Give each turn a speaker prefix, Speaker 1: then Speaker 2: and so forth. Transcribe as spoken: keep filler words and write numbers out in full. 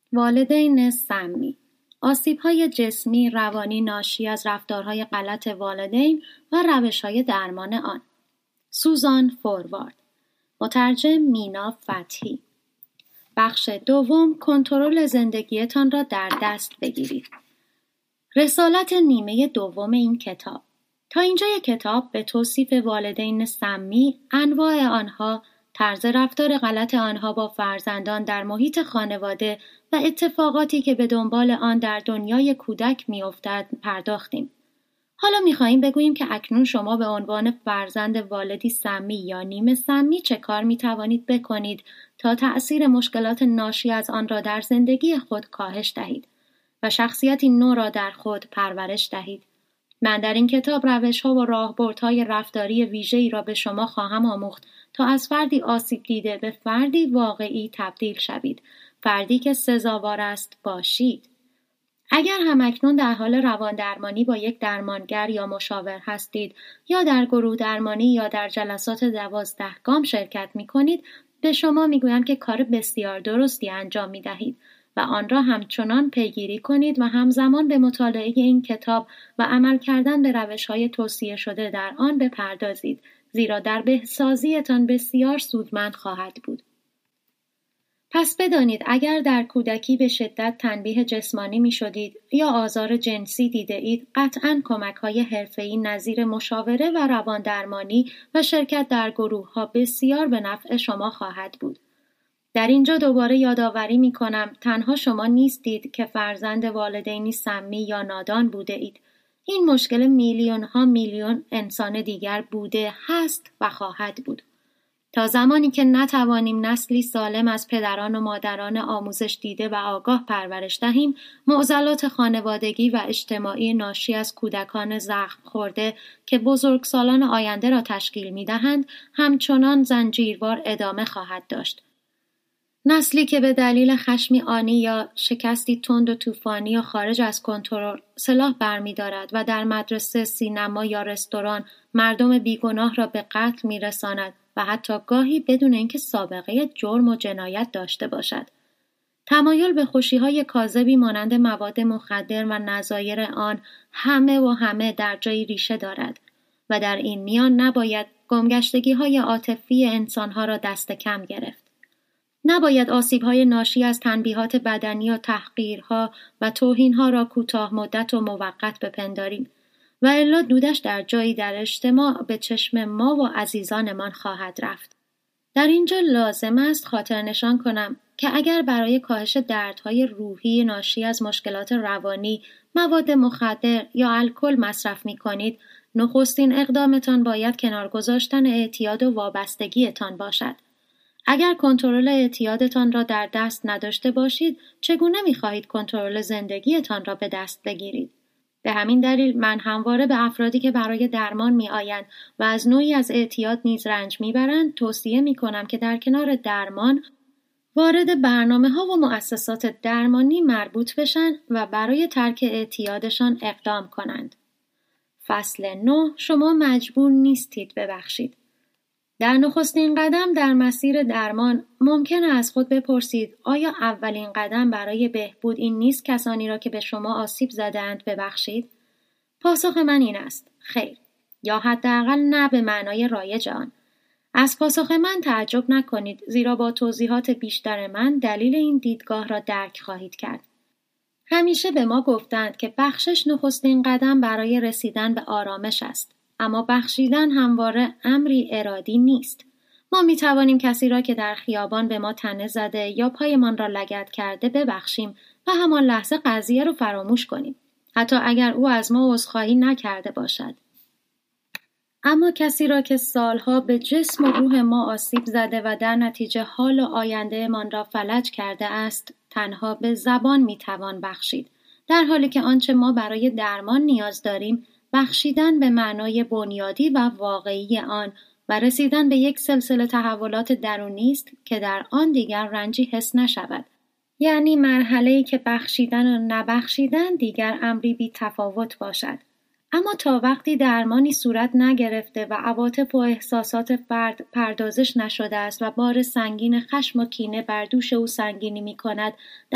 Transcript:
Speaker 1: والدین سمی، آسیب‌های جسمی، روانی ناشی از رفتارهای غلط والدین و روش‌های درمان آن. سوزان فوروارد، مترجم مینا فتحی. بخش دوم، کنترل زندگیتان را در دست بگیرید. رسالت نیمه دوم این کتاب. تا اینجای کتاب به توصیف والدین سمی، انواع آنها، طرز رفتار غلط آنها با فرزندان در محیط خانواده و اتفاقاتی که به دنبال آن در دنیای کودک می‌افتد پرداختیم. حالا می‌خواهیم بگوییم که اکنون شما به عنوان فرزند والدی سمی یا نیمه سمی چه کار می‌توانید بکنید تا تأثیر مشکلات ناشی از آن را در زندگی خود کاهش دهید و شخصیتی نو را در خود پرورش دهید. من در این کتاب روش‌ها و راهبردهای رفتاری ویژه‌ای را به شما خواهم آموخت تا از فردی آسیب دیده به فردی واقعی تبدیل شوید، فردی که سزاوار است باشید. اگر همکنون در حال روان درمانی با یک درمانگر یا مشاور هستید یا در گروه درمانی یا در جلسات دوازده گام شرکت می کنید، به شما می گویم که کار بسیار درستی انجام می دهید و آن را همچنان پیگیری کنید و همزمان به مطالعه این کتاب و عمل کردن به روش‌های توصیه شده در آن بپردازید، زیرا در بهسازیتان بسیار سودمند خواهد بود. پس بدانید اگر در کودکی به شدت تنبیه جسمانی می شدید یا آزار جنسی دیده اید، قطعاً کمک‌های حرفه‌ای نظیر مشاوره و روان درمانی و شرکت در گروه‌ها بسیار به نفع شما خواهد بود. در اینجا دوباره یادآوری می کنم تنها شما نیستید که فرزند والدینی سمی یا نادان بوده اید. این مشکل میلیون ها میلیون انسان دیگر بوده، هست و خواهد بود. تا زمانی که نتوانیم نسلی سالم از پدران و مادران آموزش دیده و آگاه پرورش دهیم، معضلات خانوادگی و اجتماعی ناشی از کودکان زخم خورده که بزرگسالان آینده را تشکیل می دهند، همچنان زنجیروار ادامه خواهد داشت. نسلی که به دلیل خشمی آنی یا شکستی تند و طوفانی یا خارج از کنترل سلاح برمی‌دارد و در مدرسه، سینما یا رستوران مردم بیگناه را به قتل می‌رساند و حتی گاهی بدون اینکه سابقه جرم و جنایت داشته باشد. تمایل به خوشی‌های کاذبی مانند مواد مخدر و نظایر آن همه و همه در جایی ریشه دارد و در این میان نباید گمگشتگی‌های عاطفی انسان‌ها را دست کم گرفت. نباید آسیب‌های ناشی از تنبیهات بدنی و تحقیرها و توهین‌ها را کوتاه مدت و موقت بپنداریم و الا دودش در جایی در اجتماع به چشم ما و عزیزانمان خواهد رفت. در اینجا لازم است خاطر نشان کنم که اگر برای کاهش دردهای روحی ناشی از مشکلات روانی مواد مخدر یا الکل مصرف می‌کنید، نخستین اقدامتان باید کنار گذاشتن اعتیاد و وابستگیتان باشد. اگر کنترل اعتیادتان را در دست نداشته باشید، چگونه می‌خواهید کنترل زندگیتان را به دست بگیرید؟ به همین دلیل من همواره به افرادی که برای درمان می‌آیند و از نوعی از اعتیاد نیز رنج می‌برند، توصیه می‌کنم که در کنار درمان وارد برنامه‌ها و مؤسسات درمانی مربوط بشن و برای ترک اعتیادشان اقدام کنند. فصل نه، شما مجبور نیستید ببخشید. در نخستین قدم در مسیر درمان ممکن است از خود بپرسید آیا اولین قدم برای بهبود این نیست کسانی را که به شما آسیب زده‌اند ببخشید؟ پاسخ من این است خیر، یا حداقل نه به معنای رایج آن. از پاسخ من تعجب نکنید، زیرا با توضیحات بیشتر من دلیل این دیدگاه را درک خواهید کرد. همیشه به ما گفتند که بخشش نخستین قدم برای رسیدن به آرامش است. اما بخشیدن همواره امری ارادی نیست. ما می توانیم کسی را که در خیابان به ما طعنه زده یا پایمان را لگد کرده ببخشیم و همان لحظه قضیه را فراموش کنیم، حتی اگر او از ما عذرخواهی نکرده باشد. اما کسی را که سالها به جسم و روح ما آسیب زده و در نتیجه حال و آینده من را فلج کرده است، تنها به زبان می توان بخشید، در حالی که آنچه ما برای درمان نیاز داریم بخشیدن به معنای بنیادی و واقعی آن و رسیدن به یک سلسله تحولات درونی است که در آن دیگر رنجی حس نشود. یعنی مرحله‌ای که بخشیدن و نبخشیدن دیگر امری بی تفاوت باشد. اما تا وقتی درمانی صورت نگرفته و عواطف و احساسات فرد پردازش نشده است و بار سنگین خشم و کینه بر دوش او سنگینی می کند،